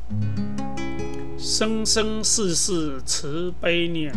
生生世世慈悲念。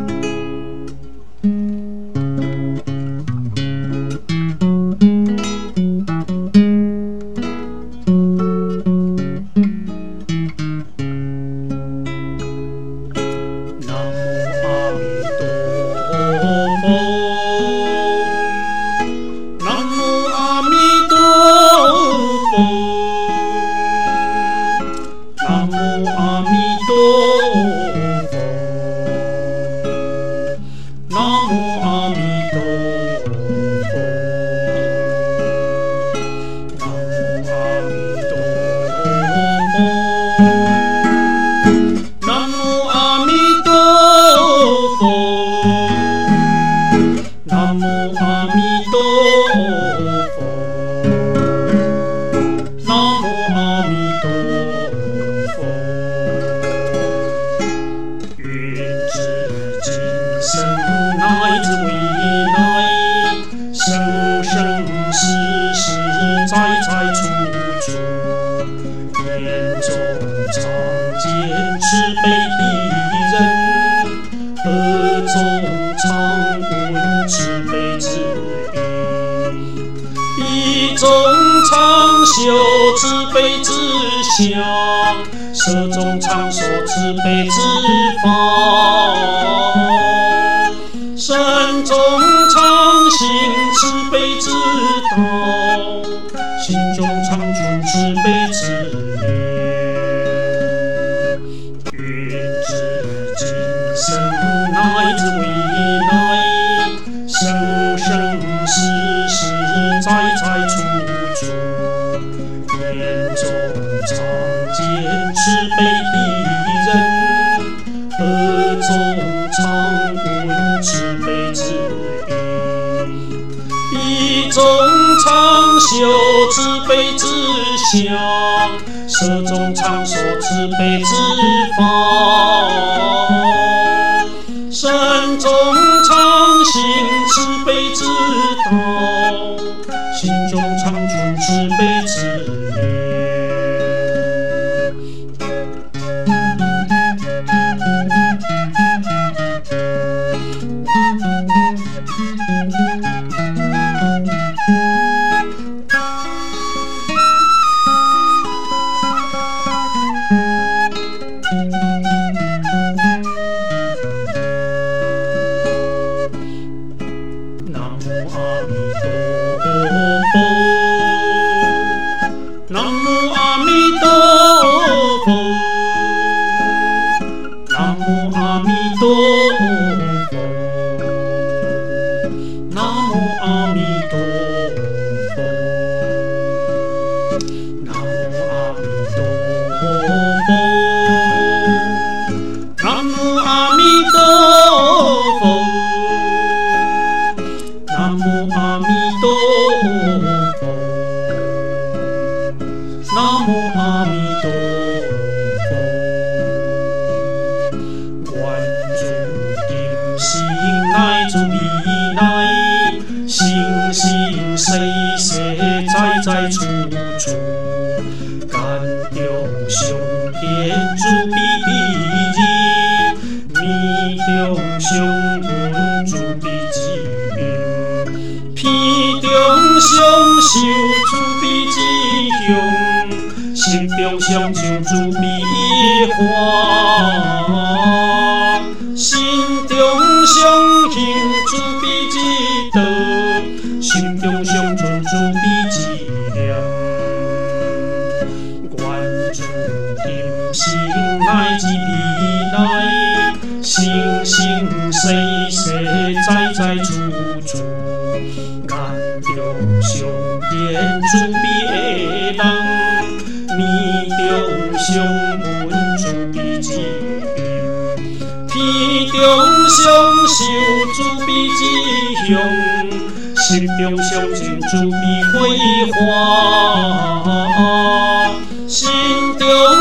慈悲之相，舍众常说慈悲之法，身中常行慈悲之道，心中常存慈悲之念。愿知今生乃至未来，生生世世在在处处，眼中常见慈悲的人，耳中常闻慈悲之音，意中常修慈悲之相，舌中常说慈悲之法，身中常行慈悲之道，心中常存慈悲之念。在处处感中上天主庇佑，迷中上闻主庇佑，披中上受主庇佑，心中上求主庇化，心中上行主庇德，心中上存主庇智。乃至未来，生生世世在在处处，眼中上见主庇的人，耳中上闻主庇智慧，鼻中上受主庇之香，心中上敬主庇辉煌，心中